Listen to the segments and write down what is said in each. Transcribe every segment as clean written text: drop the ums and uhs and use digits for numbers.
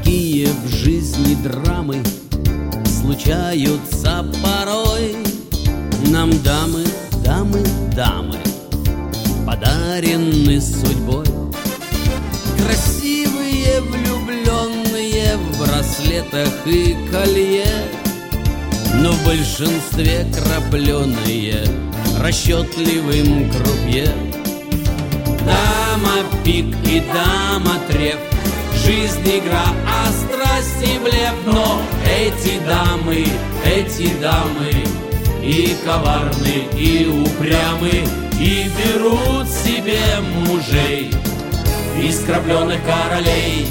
Такие в жизни драмы случаются порой. Нам дамы, дамы, дамы подарены судьбой. Красивые, влюбленные в браслетах и колье, но в большинстве крапленые расчетливым крупье. Дама пик и дама треф, жизнь игра, а страсти блеф. Но эти дамы и коварны, и упрямы, и берут себе мужей из крапленых королей.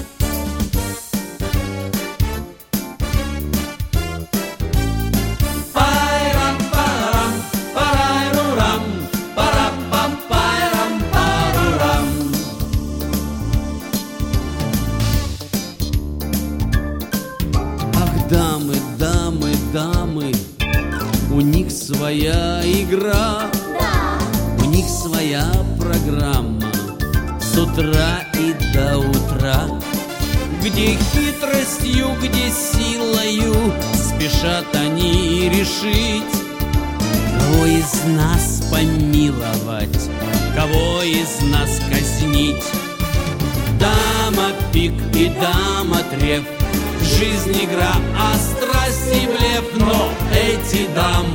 Дамы, дамы, дамы, у них своя игра, Да. у них своя программа с утра и до утра, где хитростью, где силою спешат они решить, кого из нас помиловать, кого из нас казнить. Дама пик и дама треф, жизнь игра, а страсти блеф. Но эти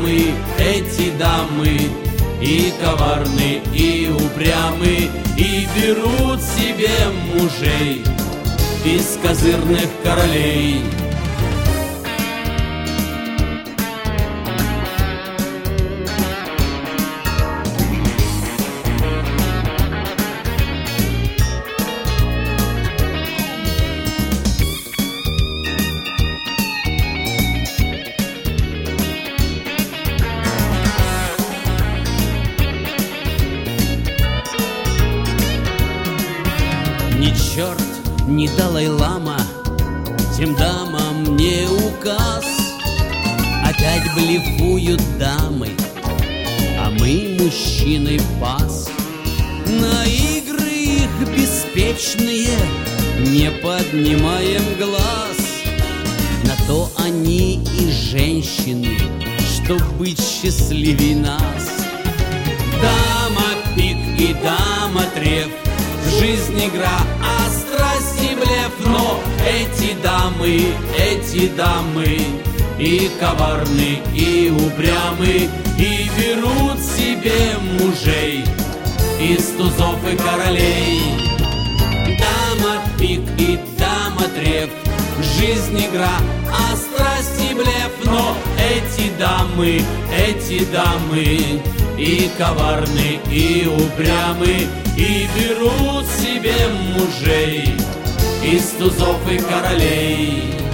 дамы и коварны, и упрямы, и берут себе мужей из козырных королей. Ни черт, ни Далай-лама тем дамам не указ. Опять блефуют дамы, а мы, мужчины, пас. На игры их беспечные не поднимаем глаз. На то они и женщины, чтоб быть счастливей нас. Дама пик и дама треф, жизнь игра, а страсти блеф. Но эти дамы и коварны, и упрямы, и берут себе мужей из тузов и королей. Дама пик и дама треф, жизнь игра, а страсти блеф. Но эти дамы и коварны, и упрямы, и берут себе мужей из тузов и королей.